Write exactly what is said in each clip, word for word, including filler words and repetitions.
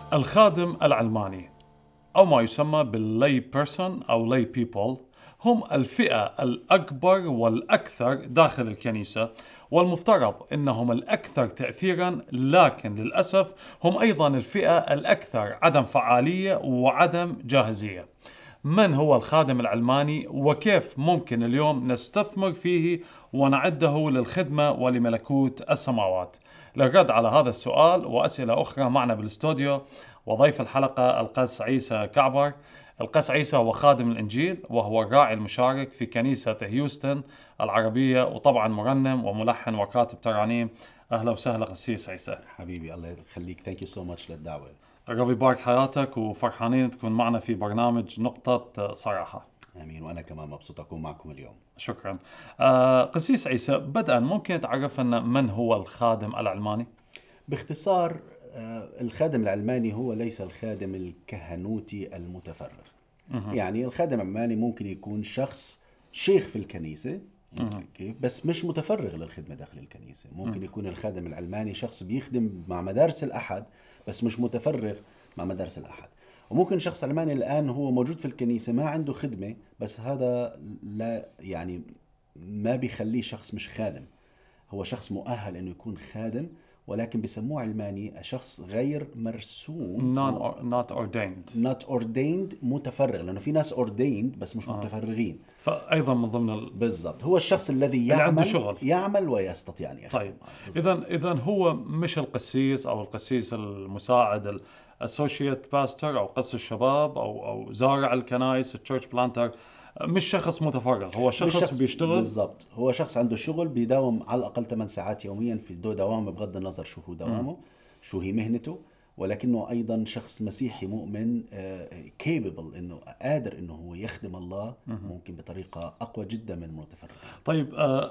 الخادم العلماني أو ما يسمى باللي بيرسون أو لي بيبل هم الفئة الأكبر والأكثر داخل الكنيسة، والمفترض أنهم الأكثر تأثيراً، لكن للأسف هم أيضاً الفئة الأكثر عدم فعالية وعدم جاهزية. من هو الخادم العلماني وكيف ممكن اليوم نستثمر فيه ونعده للخدمة ولملكوت السماوات؟ للرد على هذا السؤال وأسئلة أخرى معنا بالاستوديو وضيف الحلقة القس عيسى كعبر. القس عيسى هو خادم الإنجيل، وهو الراعي المشارك في كنيسة هيوستن العربية، وطبعا مرنم وملحن وكاتب ترانيم. أهلا وسهلا قسيس عيسى. حبيبي الله يخليك. ثانك يو سو ماتش للدعوة. ربي يبارك حياتك، وفرحانين تكون معنا في برنامج نقطة صراحة. آمين، وأنا كمان مبسوط أكون معكم اليوم. شكرا. آه قسيس عيسى، بدءا ممكن تعرفنا من هو الخادم العلماني؟ باختصار، آه الخادم العلماني هو ليس الخادم الكهنوتي المتفرغ. مه. يعني الخادم العلماني ممكن يكون شخص شيخ في الكنيسة كيف، بس مش متفرغ للخدمة داخل الكنيسة. ممكن مه. يكون الخادم العلماني شخص بيخدم مع مدارس الأحد بس مش متفرغ مع مدارس الأحد. وممكن شخص علماني الآن هو موجود في الكنيسة ما عنده خدمة، بس هذا لا يعني ما بيخليه شخص مش خادم. هو شخص مؤهل إنه يكون خادم، ولكن بيسموه علماني شخص غير مرسوم، not ordained not ordained متفرغ، لأنه في ناس ordained بس مش آه. متفرغين. فأيضا من ضمن ال... بالضبط، هو الشخص الذي يعمل يعمل ويستطيع أن يخدم. طيب، إذا إذا هو مش القسيس أو القسيس المساعد الاسوشيت باستر أو قس الشباب أو أو زارع الكنائس التشيرش بلانتر، مش شخص متفرغ، هو شخص, شخص بيشتغل. بالضبط، هو شخص عنده شغل، بيداوم على الأقل ثمان ساعات يوميا في دو دوامه، بغض النظر شو هو دوامه م. شو هي مهنته، ولكنه أيضا شخص مسيحي مؤمن كيبل uh, إنه قادر إنه هو يخدم الله م. ممكن بطريقة أقوى جدا من المتفرغ. طيب، آه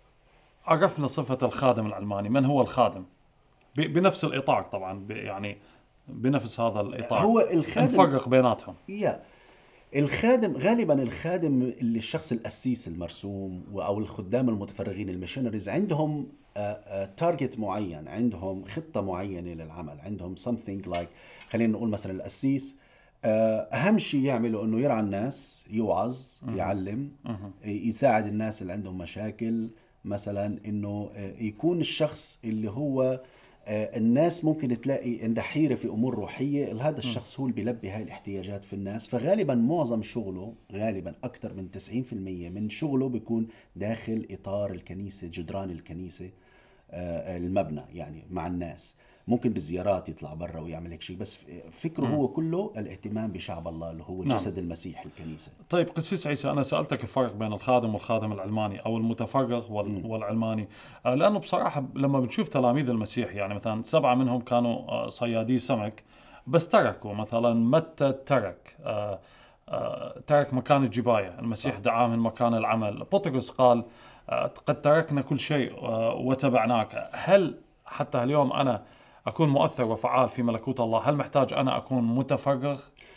عرفنا صفة الخادم العلماني. من هو الخادم بنفس الإطار طبعا، يعني بنفس هذا الإطار، هو الخادم نفرق بيناتهم. yeah. الخادم غالبا الخادم اللي الشخص القسيس المرسوم او الخدام المتفرغين الميشنريز عندهم تارجت معين، عندهم خطة معينة للعمل، عندهم something like خلينا نقول مثلا القسيس اهم شيء يعمله انه يرعى الناس، يوعظ، يعلم، يساعد الناس اللي عندهم مشاكل، مثلا انه يكون الشخص اللي هو الناس ممكن تلاقي عنده حيرة في أمور روحية، هذا الشخص هو اللي بيلبي هاي الاحتياجات في الناس. فغالبا معظم شغله، غالبا أكثر من تسعين بالمئة من شغله بيكون داخل إطار الكنيسة، جدران الكنيسة، المبنى، يعني مع الناس. ممكن بالزيارات يطلع برا ويعمل هيك شيء، بس فكره م. هو كله الاهتمام بشعب الله اللي هو جسد نعم. المسيح الكنيسة. طيب قسيس عيسى، أنا سألتك الفرق بين الخادم والخادم العلماني أو المتفرغ وال... والعلماني، لأنه بصراحة لما بنشوف تلاميذ المسيح، يعني مثلا سبعة منهم كانوا صيادي سمك بس تركوا، مثلا متى ترك آه آه ترك مكان الجباية، المسيح دعاه من مكان العمل. بطرس قال آه قد تركنا كل شيء آه وتبعناك. هل حتى اليوم أنا أكون مؤثر وفعال في ملكوت الله، هل محتاج أنا أكون متفرغ؟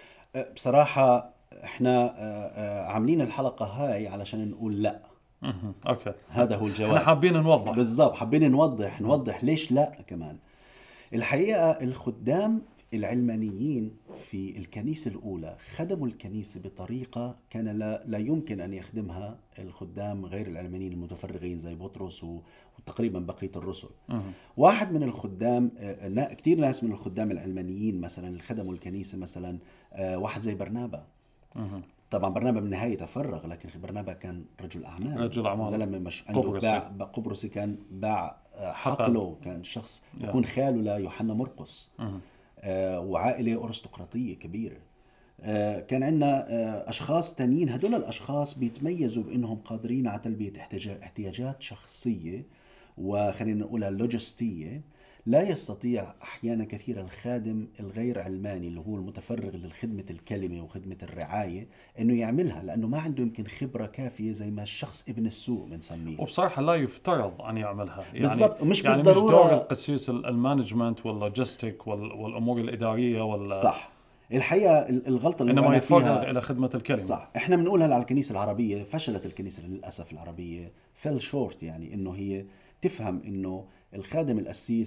بصراحة إحنا عاملين الحلقة هاي علشان نقول لا. أوكي. هذا هو الجواب. إحنا حابين نوضح. بالضبط، حابين نوضح نوضح ليش لا كمان. الحقيقة الخدام العلمانيين في الكنيسة الأولى خدموا الكنيسة بطريقة كان لا, لا يمكن أن يخدمها الخدام غير العلمانيين المتفرغين زي بطرس وتقريبا بقية الرسل. أه. واحد من الخدام، كتير ناس من الخدام العلمانيين مثلا اللي خدموا الكنيسة، مثلا واحد زي برنابا. أه. طبعا برنابا بالنهاية تفرغ، لكن برنابا كان رجل أعمال، رجل أعمال، زلمة مش عنده باع قبرصي، كان باع حقله، كان شخص يكون خاله ليوحنا مرقس. أه. آه وعائلة أرستقراطية كبيرة. آه كان عندنا آه أشخاص تانيين، هدول الأشخاص بيتميزوا بأنهم قادرين على تلبية احتياجات شخصية وخلينا نقولها لوجستية، لا يستطيع أحيانا كثيرا الخادم الغير علماني اللي هو المتفرغ للخدمة الكلمة وخدمة الرعاية أنه يعملها، لأنه ما عنده يمكن خبرة كافية زي ما الشخص ابن السوق بنسميه. وبصراحة لا يفترض أن يعملها، يعني بالضبط، مش يعني بالضرورة. مش دور القسيس المانجمنت واللوجستيك والأمور الإدارية وال صح. الحقيقة الغلطة اللي إنما يتفرغ إلى خدمة الكلمة. صح. إحنا بنقولها على الكنيسة العربية، فشلت الكنيسة للأسف العربية، fell short، يعني إنه هي تفهم إنه الخادم القسيس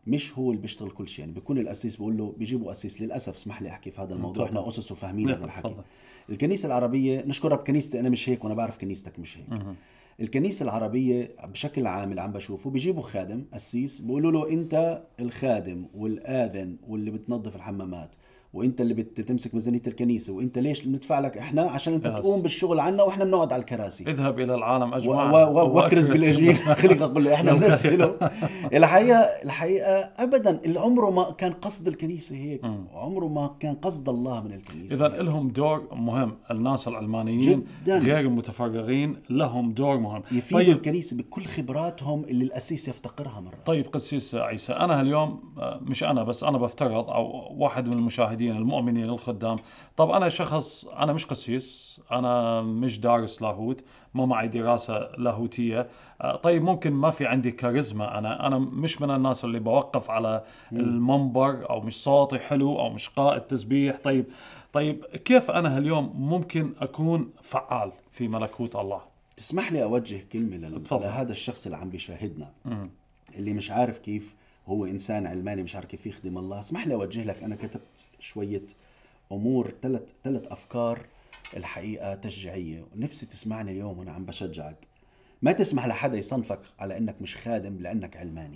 مش هو اللي بيشتغل كل شيء. يعني بيكون الأسيس بيقول له، بيجيبوا أسيس، للأسف اسمح لي أحكي في هذا الموضوع، تفضل. إحنا أسس وفاهمين لا، هذا الحكي. تفضل. الكنيسة العربية نشكرها، بكنيستي أنا مش هيك، وأنا بعرف كنيستك مش هيك. مهم. الكنيسة العربية بشكل عام اللي عم بشوفه، بيجيبوا خادم أسيس بيقولوا له أنت الخادم والآذن واللي بتنظف الحمامات، وانت اللي بت- بتمسك ميزانية الكنيسة، وانت ليش بندفع لك احنا؟ عشان انت يس. تقوم بالشغل عنا واحنا بنقعد على الكراسي. اذهب إلى العالم و- أجمع و- و- واكرز وأكرس بالاجميل. بال- خليك اقول له احنا بالخير. بنرسله. الحقيقه الحقيقه ابدا، اللي عمره ما كان قصد الكنيسه هيك، عمره ما كان قصد الله من الكنيسه. إذا لهم دور مهم، الناس العلمانيين جداً. غير المتفرغين لهم دور مهم. يفيدوا طيب الكنيسه بكل خبراتهم اللي الاسيس يفتقرها مرات. طيب قسيس عيسى، أنا اليوم مش أنا بس، أنا بفترض أو واحد من المشاهدين المؤمنين الخدام، طب أنا شخص، أنا مش قسيس، أنا مش دارس لاهوت، ما معي دراسة لاهوتية، طيب ممكن ما في عندي كاريزما، أنا أنا مش من الناس اللي بوقف على المنبر، أو مش صوتي حلو، أو مش قائد تسبيح. طيب طيب كيف أنا اليوم ممكن أكون فعال في ملكوت الله؟ تسمح لي اوجه كلمه لل- اتفضل. لهذا الشخص اللي عم بيشاهدنا، مم. اللي مش عارف كيف هو انسان علماني، مش عارف كيف يخدم الله. اسمح لي اوجه لك، انا كتبت شويه امور، ثلاث ثلاث افكار الحقيقه تشجيعيه، ونفسي تسمعني اليوم وانا عم بشجعك. ما تسمح لحدا يصنفك على انك مش خادم لانك علماني.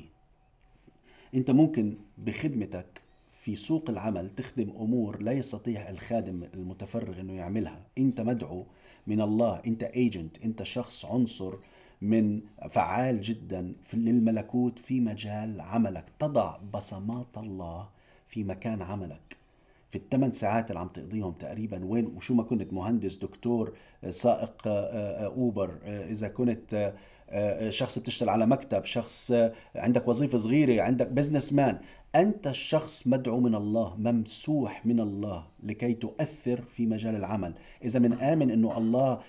انت ممكن بخدمتك في سوق العمل تخدم امور لا يستطيع الخادم المتفرغ انه يعملها. انت مدعو من الله، انت ايجنت، انت شخص عنصر من فعال جدا في للملكوت في مجال عملك. تضع بصمات الله في مكان عملك. في الثمان ساعات اللي عم تقضيهم تقريبا وين وشو ما كنت، مهندس، دكتور، سائق اوبر، اذا كنت شخص بتشتغل على مكتب، شخص عندك وظيفة صغيرة، عندك بزنس مان، أنت الشخص مدعو من الله، ممسوح من الله لكي تؤثر في مجال العمل. إذا من آمن أنه الله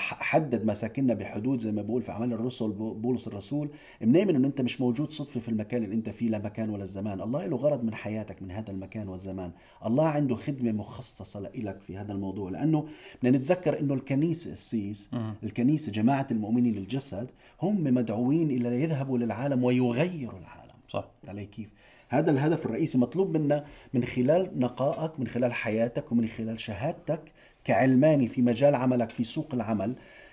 حدد مساكننا بحدود، زي ما بقول في أعمال الرسل بولس الرسول، منامن أنه أنت مش موجود صدفة في المكان اللي أنت فيه، لا مكان ولا الزمان. الله له غرض من حياتك من هذا المكان والزمان. الله عنده خدمة مخصصة لك في هذا الموضوع، لأنه بدنا نتذكر أنه الكنيسة السيس، الكنيسة جماعة المؤمنين الجسد، هم مدعوين إلى يذهبوا للعالم ويغيروا العالم. صح علي كيف؟ هذا الهدف الرئيسي مطلوب منا من خلال نقائك، من خلال حياتك، ومن خلال شهادتك كعلماني في مجال عملك في سوق العمل.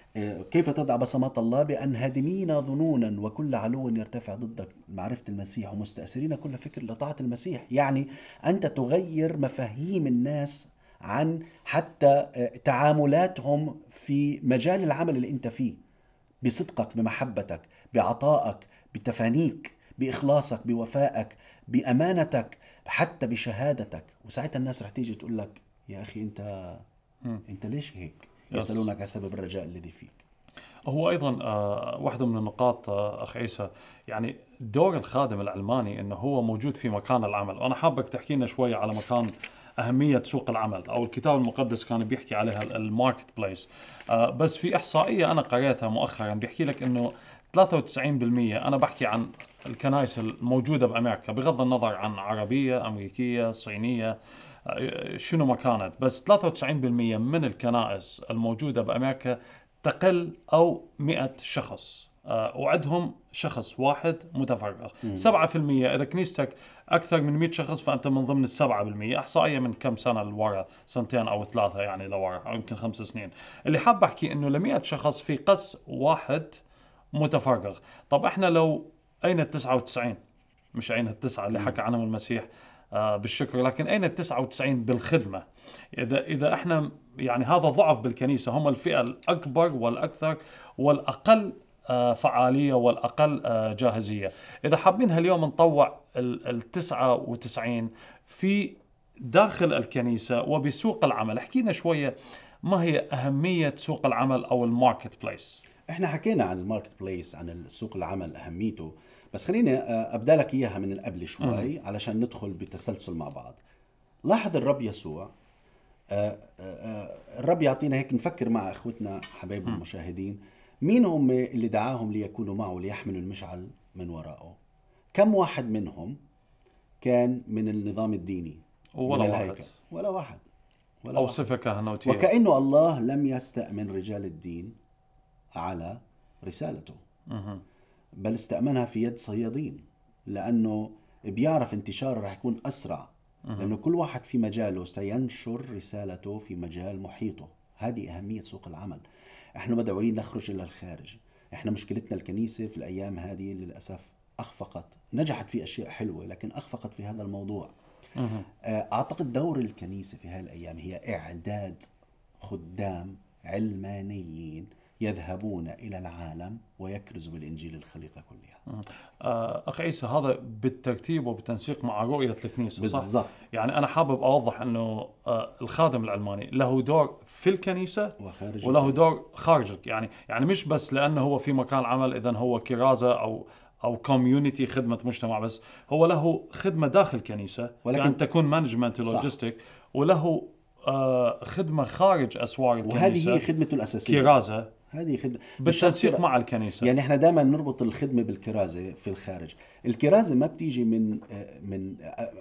كيف تضع بصمات الله؟ بأن هادمين ظنونا وكل علو يرتفع ضدك معرفة المسيح، ومستأثرين كل فكر لطاعة المسيح. يعني أنت تغير مفاهيم الناس عن حتى تعاملاتهم في مجال العمل اللي أنت فيه، بصدقك، بمحبتك، بعطائك، بتفانيك، بإخلاصك، بوفائك، بأمانتك، حتى بشهادتك. وساعتها الناس رح تيجي تقول لك يا أخي أنت مم. أنت ليش هيك؟ يس. يسألونك عن سبب الرجاء الذي فيك. هو أيضا آه، واحدة من النقاط آه، أخ عيسى، يعني دور الخادم العلماني أنه هو موجود في مكان العمل. وأنا حابك تحكي لنا شوي على مكان أهمية سوق العمل، أو الكتاب المقدس كان بيحكي عليها الماركت بليس. آه، بس في إحصائية أنا قريتها مؤخرا بيحكي لك أنه ثلاثة وتسعين بالمئة، أنا بحكي عن الكنائس الموجودة بأمريكا بغض النظر عن عربية، أمريكية، صينية، شنو ما كانت، بس ثلاثة وتسعين بالمئة من الكنائس الموجودة بأمريكا تقل أو مئة شخص، أه وعدهم شخص واحد متفرغ. سبعة في المئة إذا كنيستك أكثر من مئة شخص فأنت من ضمن السبعة بالمئة. إحصائية من كم سنة لورا، سنتين أو ثلاثة يعني لورا، أو يمكن خمس سنين. اللي حاب أحكي إنه لمئة شخص في قس واحد متفرغ. طب إحنا لو أين التسعة وتسعين؟ مش أين التسعة اللي حكى عنهم المسيح آه بالشكر، لكن أين التسعة وتسعين بالخدمة؟ إذا إذا إحنا يعني هذا ضعف بالكنيسة، هم الفئة الأكبر والأكثر والأقل آه فعالية والأقل آه جاهزية. إذا حابين هاليوم نطوع التسعة وتسعين في داخل الكنيسة وبسوق العمل، احكينا شوية ما هي أهمية سوق العمل أو الماركت بليس؟ احنا حكينا عن الماركت بليس، عن سوق العمل، أهميته، بس خليني أبدأ لك إياها من قبل شوي علشان ندخل بتسلسل مع بعض. لاحظ الرب يسوع، الرب يعطينا هيك نفكر مع إخوتنا حبايب المشاهدين، مين هم اللي دعاهم ليكونوا معه ليحملوا المشعل من وراءه؟ كم واحد منهم كان من النظام الديني؟ ولا من واحد. الهيكل؟ ولا واحد. ولا أو واحد. صفة كهنوتية. وكأنه الله لم يستأمن رجال الدين على رسالته، مه. بل استأمنها في يد صيادين. لأنه بيعرف انتشاره رح يكون أسرع، لأنه كل واحد في مجاله سينشر رسالته في مجال محيطه. هذه أهمية سوق العمل. احنا مدعوين نخرج إلى الخارج. احنا مشكلتنا الكنيسة في الأيام هذه للأسف أخفقت، نجحت في أشياء حلوة لكن أخفقت في هذا الموضوع. أعتقد دور الكنيسة في هذه الأيام هي إعداد خدام علمانيين يذهبون إلى العالم ويكرزوا بالإنجيل الخليقة كلها. أخ عيسى، هذا بالترتيب وبالتنسيق مع رؤية الكنيسة. بالضبط. يعني أنا حابب أوضح أنه الخادم العلماني له دور في الكنيسة وله دور خارج، يعني يعني مش بس لأنه هو في مكان عمل إذن هو كرازة أو أو كوميونيتي خدمة مجتمع، بس هو له خدمة داخل الكنيسة ولكن يعني تكون مانجمنت ولوجيستيك، وله آه خدمة خارج أسوار الكنيسة، وهذه هي خدمته الأساسية، كرازة. هذه خدمة بالتنسيق مع الكنيسة. يعني احنا دائما نربط الخدمة بالكرازة في الخارج. الكرازة ما بتيجي من من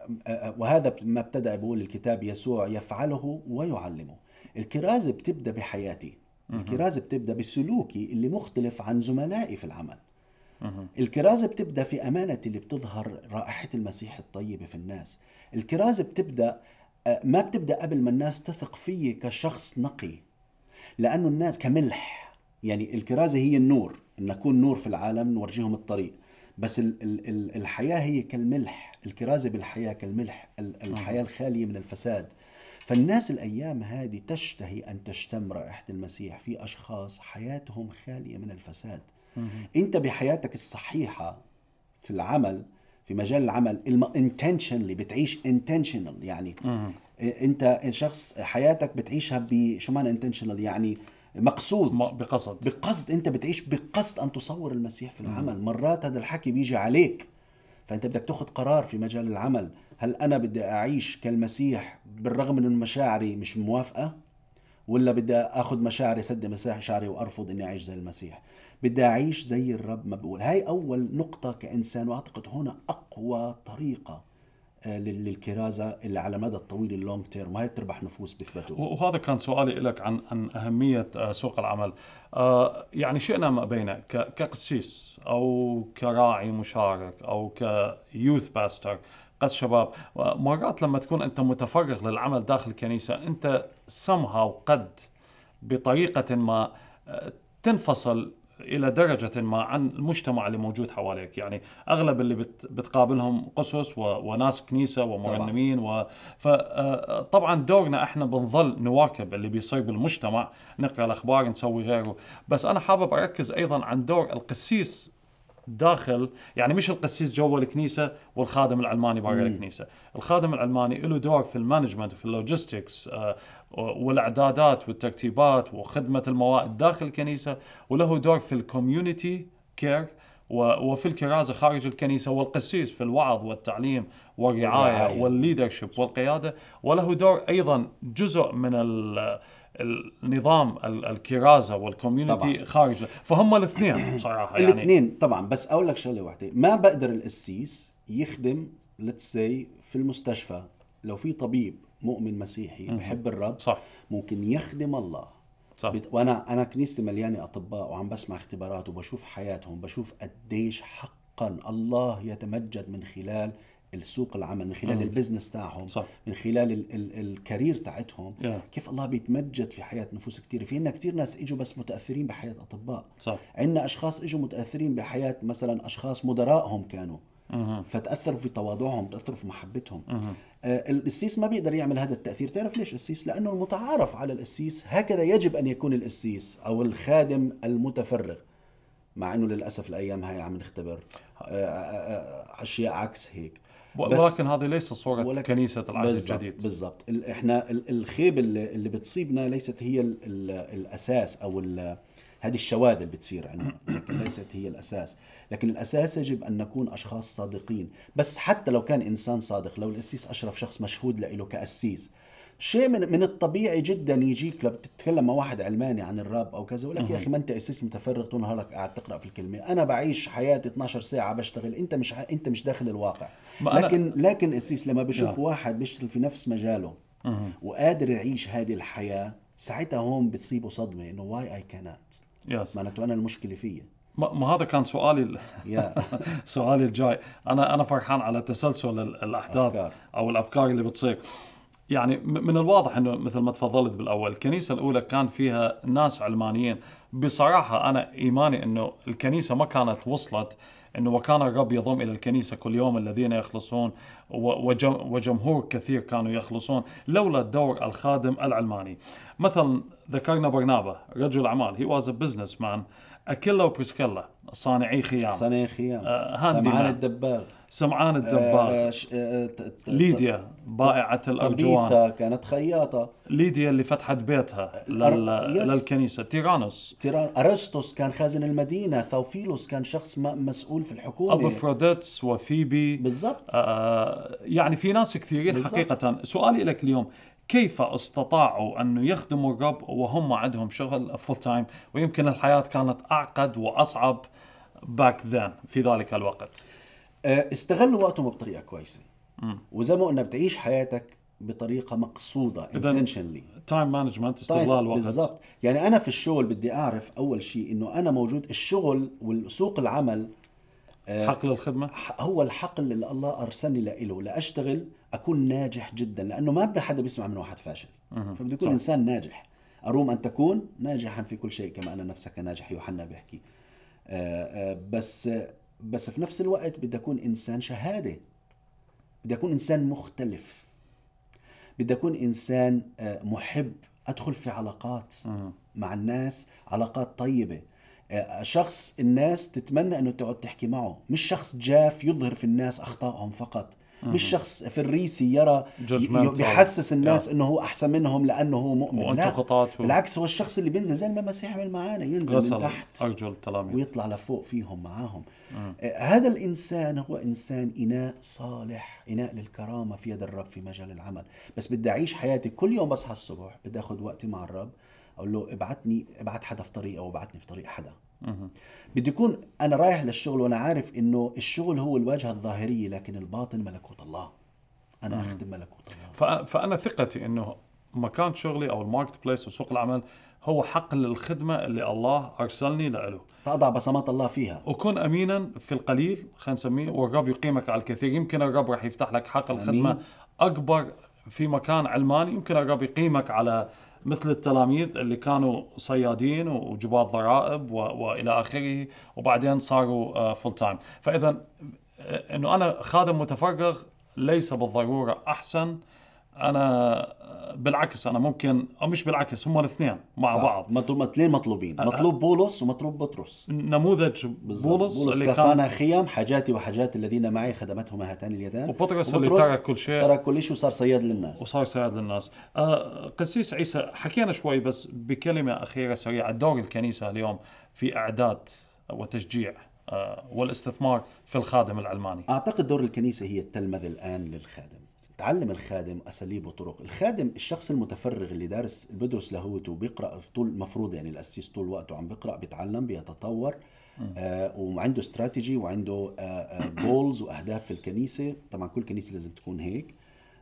وهذا ما ابتدأ بقول الكتاب يسوع يفعله ويعلمه. الكرازة بتبدأ بحياتي، الكرازة بتبدأ بسلوكي اللي مختلف عن زملائي في العمل. الكرازة بتبدأ في أمانتي اللي بتظهر رائحة المسيح الطيبة في الناس. الكرازة بتبدأ ما بتبدأ قبل ما الناس تثق فيه كشخص نقي، لأنه الناس كملح. يعني الكرازة هي النور، إن نكون نور في العالم نورجيهم الطريق، بس ال ال الحياة هي كالملح. الكرازة بالحياة كالملح، الحياة الخالية من الفساد. فالناس الأيام هذه تشتهي أن تشتم رائحة المسيح في أشخاص حياتهم خالية من الفساد. أنت بحياتك الصحيحة في العمل، في مجال العمل intentionally بتعيش intentional، يعني مم. أنت شخص حياتك بتعيشها بشو معنى intentional؟ يعني مقصود، بقصد بقصد أنت بتعيش بقصد أن تصور المسيح في العمل. مم. مرات هذا الحكي بيجي عليك، فأنت بدك تأخذ قرار في مجال العمل. هل أنا بدي أعيش كالمسيح بالرغم من مشاعري مش موافقة، ولا بدي أخذ مشاعري سد مشاعري وأرفض إني أعيش زي المسيح؟ بدي أعيش زي الرب ما بقول. هاي أول نقطة كإنسان، وأعتقد هنا أقوى طريقة للكرازة اللي على مدى الطويل اللونج تيرم، وهي بتربح نفوس بثبته. وهذا كان سؤالي لك عن عن أهمية سوق العمل. آه يعني شئنا ما بينه كقسيس أو كراعي مشارك أو كيوث باستر قس شباب، مرات لما تكون أنت متفرغ للعمل داخل الكنيسة أنت somehow قد بطريقة ما تنفصل إلى درجة ما عن المجتمع اللي موجود حواليك. يعني أغلب اللي بت بتقابلهم قسوس وناس كنيسة ومرنمين، فطبعا دورنا إحنا بنظل نواكب اللي بيصير بالمجتمع، نقرأ الأخبار، نسوي غيره. بس أنا حابب أركز أيضا عن دور القسيس داخل، يعني مش القسيس جوا الكنيسة والخادم العلماني برا الكنيسة. الخادم العلماني له دور في المانجمنت وفي اللوجيستكس والإعدادات والترتيبات وخدمة الموائد داخل الكنيسة، وله دور في الكوميونيتي كير وفي الكرازة خارج الكنيسة، والقسيس في الوعظ والتعليم والرعاية والليدرشيب والقيادة، وله دور أيضا جزء من النظام الكرازة والكوميونيتي خارج. فهم الاثنين صراحة، يعني الاثنين طبعا. بس أقول لك شغلة واحدة، ما بقدر القسيس يخدم let's say في المستشفى. لو في طبيب مؤمن مسيحي بحب الرب صح. ممكن يخدم الله صح. وانا انا كنيستي مليانه اطباء وعم بسمع اختبارات وبشوف حياتهم، بشوف قديش حقا الله يتمجد من خلال السوق العمل، من خلال البزنس تاعهم صح. من خلال ال ال الكارير تاعتهم yeah. كيف الله بيتمجد في حياة نفوس كتير. في عنا كتير ناس اجوا بس متأثرين بحياة أطباء صح. عنا أشخاص اجوا متأثرين بحياة مثلا أشخاص مدراءهم كانوا مه. فتأثروا في تواضعهم، تأثروا في محبتهم. آه القسيس ما بيقدر يعمل هذا التأثير. تعرف ليش القسيس؟ لأنه المتعارف على القسيس هكذا يجب أن يكون القسيس أو الخادم المتفرغ، مع أنه للأسف الأيام هاي عم نختبر آه آه أشياء عكس هيك. ولكن هذه ليس صورة كنيسة العهد الجديد. بالضبط. احنا الخيب اللي, اللي بتصيبنا ليست هي ال ال الأساس، أو هذه الشواذ اللي بتصير عندنا، لكن ليست هي الأساس. لكن الأساس يجب أن نكون أشخاص صادقين. بس حتى لو كان إنسان صادق، لو القسيس أشرف شخص مشهود له كأسيس، شيء من من الطبيعي جدا يجيك لما تتكلم مع واحد علماني عن الرب او كذا، يقول لك يا اخي ما انت قسيس متفرغ طول نهارك قاعد تقرا في الكلمه، انا بعيش حياتي اثناشر ساعه بشتغل، انت مش انت مش داخل الواقع. لكن لكن قسيس لما بشوف واحد بيشتغل في نفس مجاله مه. وقادر يعيش هذه الحياه، ساعتها هون بتصيبه صدمه انه واي اي كانت، معناته انا المشكله فيا. ما ما هذا كان سؤالي ال- يا سؤالي الجاي. انا انا فرحان على تسلسل ال- الاحداث أفكار. او الافكار اللي بتصير. يعني م- من الواضح انه مثل ما تفضلت بالاول، الكنيسه الاولى كان فيها ناس علمانيين. بصراحه انا ايماني انه الكنيسه ما كانت وصلت انه وكان الرب يضم الى الكنيسه كل يوم الذين يخلصون و- وجم- وجمهور كثير كانوا يخلصون لولا الدور الخادم العلماني. مثلا ذكرنا برنابا رجل اعمال، هي واز ا بزنس مان. اكيلا وبريسكيلا صانعي خيام، صنايع خيام، آه، هاندي سمعان مان. الدباغ، سمعان آه، الدباغ، ش- آه، ت- ت- ليديا بائعة الأرجوان، طبيثة كانت خياطة، ليديا اللي فتحت بيتها لل... الأر- يس. للكنيسة، تيرانوس، تيران أرسطس كان خازن المدينة، ثوفيلوس كان شخص م- مسؤول في الحكومة. أبوفروديتس وفيبي. بالضبط. آه يعني في ناس كثيرين بالضبط. حقيقة. سؤالي لك اليوم، كيف استطاعوا أن يخدموا الرب وهم عندهم شغل فول تايم، ويمكن الحياة كانت أعقد وأصعب باك ذن في ذلك الوقت؟ آه، استغلوا وقتهم بطريقة كويسة، وزي ما قلنا بتعيش حياتك بطريقة مقصودة إذن intentionally. تايم مانجمنت، استغلال الوقت. بالضبط. يعني أنا في الشغل بدي أعرف أول شيء إنه أنا موجود، الشغل والسوق العمل حقل الخدمة. ح- هو الحقل اللي الله أرسلني له لأشتغل أكون ناجح جدا، لأنه ما بدي حدا بيسمع من واحد فاشل، فبدي يكون صح. إنسان ناجح. أروم أن تكون ناجحا في كل شيء كما أن نفسك ناجح، يوحنا بيحكي. آه، آه، بس بس في نفس الوقت بدي أكون إنسان شهادة، بدي أكون إنسان مختلف، بدي أكون إنسان آه، محب، أدخل في علاقات مع الناس، علاقات طيبة، آه، شخص الناس تتمنى أنه تقعد تحكي معه، مش شخص جاف يظهر في الناس أخطائهم فقط، مش شخص فريسي يرى Judgmental. بيحسس الناس Yeah. انه هو احسن منهم لانه هو مؤمن. وأنتوا لا، خطاة و- بالعكس، هو الشخص اللي بينزل زي ما المسيح عمل معانا، ينزل من غسل تحت أرجل التلاميذ. ويطلع لفوق فيهم معاهم. آه، هذا الإنسان هو إنسان إناء صالح، إناء للكرامة في يد الرب في مجال العمل. بس بدي أعيش حياتي كل يوم بصحى الصبح بدي أخذ وقتي مع الرب، أقول له ابعتني، ابعت حدا في طريق أو ابعتني في طريق حدا. بدي يكون أنا رايح للشغل وأنا عارف إنه الشغل هو الواجهة الظاهرية، لكن الباطن ملكوت الله. أنا أخدم ملكوت الله. ف- فأنا ثقتي إنه مكان شغلي أو الماركت بليس وسوق العمل هو حقل الخدمة اللي الله أرسلني له، فأضع بصمات الله فيها. وكن أمينا في القليل، خلينا نسميه، والرب يقيمك على الكثير. يمكن الرب راح يفتح لك حقل خدمة أمين. أكبر في مكان علماني، يمكن الرب يقيمك على مثل التلاميذ اللي كانوا صيادين وجباة ضرائب و... وإلى آخره، وبعدين صاروا فول تايم. فإذا آه، إنه أنا خادم متفرغ ليس بالضرورة أحسن. أنا بالعكس، أنا ممكن، أو مش بالعكس، هم الاثنين مع صح. بعض. مطلوب مطلوبين مطلوبين مطلوب بولس ومطلوب بطرس. نموذج بالضبط. بولس, بولس اللي كان، كصانع خيام، حاجاتي وحاجات الذين معي خدمتهما هاتان اليدان. وبطرس اللي ترك كل شيء ترك كل شيء وصار صياد للناس. وصار سيد للناس. آه قسيس عيسى، حكينا شوي بس بكلمة أخيرة سريعة، دور الكنيسة اليوم في إعداد وتشجيع آه والاستثمار في الخادم العلماني. أعتقد دور الكنيسة هي التلمذة الآن للخادم، تعلم الخادم أساليب وطرق. الخادم الشخص المتفرغ اللي دارس بدرس لاهوت وبيقرأ طول، المفروض يعني الأسيس طول وقته عم بيقرأ، بيتعلم، بيتطور، آه وعنده استراتيجي وعنده جولز آه آه وأهداف في الكنيسة. طبعا كل كنيسة لازم تكون هيك.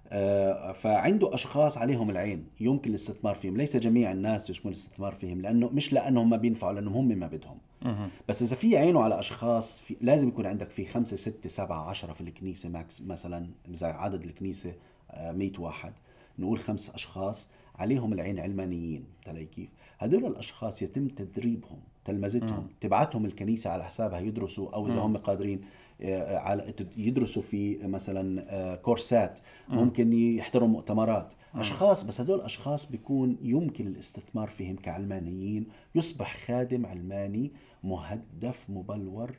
آه فعنده أشخاص عليهم العين يمكن الاستثمار فيهم. ليس جميع الناس يمكن الاستثمار فيهم، لأنه مش لأنهم ما بينفعوا، لأنهم هم ما بدهم. بس إذا في عينه على أشخاص، في لازم يكون عندك في خمسة ستة سبعة عشرة في الكنيسة ماكس. مثلا إذا عدد الكنيسة مئة واحد، نقول خمس أشخاص عليهم العين علمانيين. تلاقي كيف هدول الأشخاص يتم تدريبهم، تلمذتهم، تبعتهم الكنيسة على حسابها يدرسوا، أو إذا هم قادرين على يدرسوا في مثلا كورسات، ممكن يحضروا مؤتمرات. أشخاص، بس هدول أشخاص بيكون يمكن الاستثمار فيهم كعلمانيين. يصبح خادم علماني مهدف مبلور،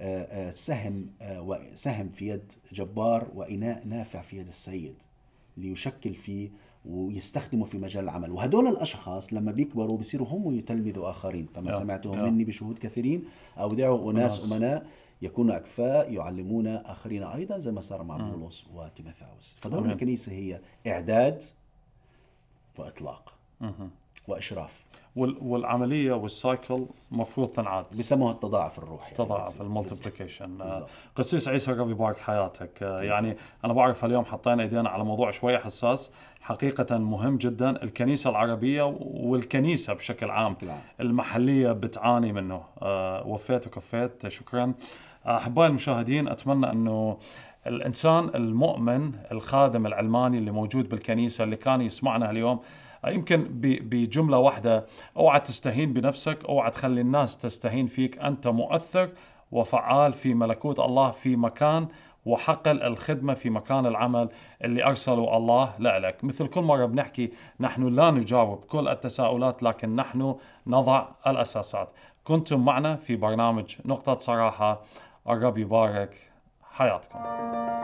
سهم وسهم في يد جبار وإناء نافع في يد السيد ليشكل فيه ويستخدمه في مجال العمل. وهدول الأشخاص لما بيكبروا بيصيروا هم يتلمذوا آخرين. فما سمعتهم مني بشهود كثيرين، أودعوا أناس أمناء يكونوا أكفاء يعلمون آخرين أيضا، زي ما صار مع بولس وتيموثاوس. فدور الكنيسة هي إعداد وإطلاق. وإشراف. وال- والعملية والسايكل مفروض تنعاد، بسموها التضاعف الروحي. تضاعف المالتيبليكيشن. بالضبط. قسيس عيسى ربي يبارك حياتك. آه، يعني أنا بعرف اليوم حطينا إيدينا على موضوع شوية حساس، حقيقة مهم جدا. الكنيسة العربية والكنيسة بشكل عام بشكل عام. المحلية بتعاني منه. آه، وفيت وكفيت، شكرا. أحبائي المشاهدين، أتمنى أنه الإنسان المؤمن الخادم العلماني اللي موجود بالكنيسة اللي كان يسمعنا اليوم يمكن بجملة واحدة: اوعى تستهين بنفسك، اوعى تخلي الناس تستهين فيك، أنت مؤثر وفعال في ملكوت الله، في مكان وحقل الخدمة، في مكان العمل اللي أرسله الله لك. مثل كل مرة بنحكي، نحن لا نجاوب كل التساؤلات، لكن نحن نضع الأساسات. كنتم معنا في برنامج نقطة صراحة. الرب يبارك حياتكم.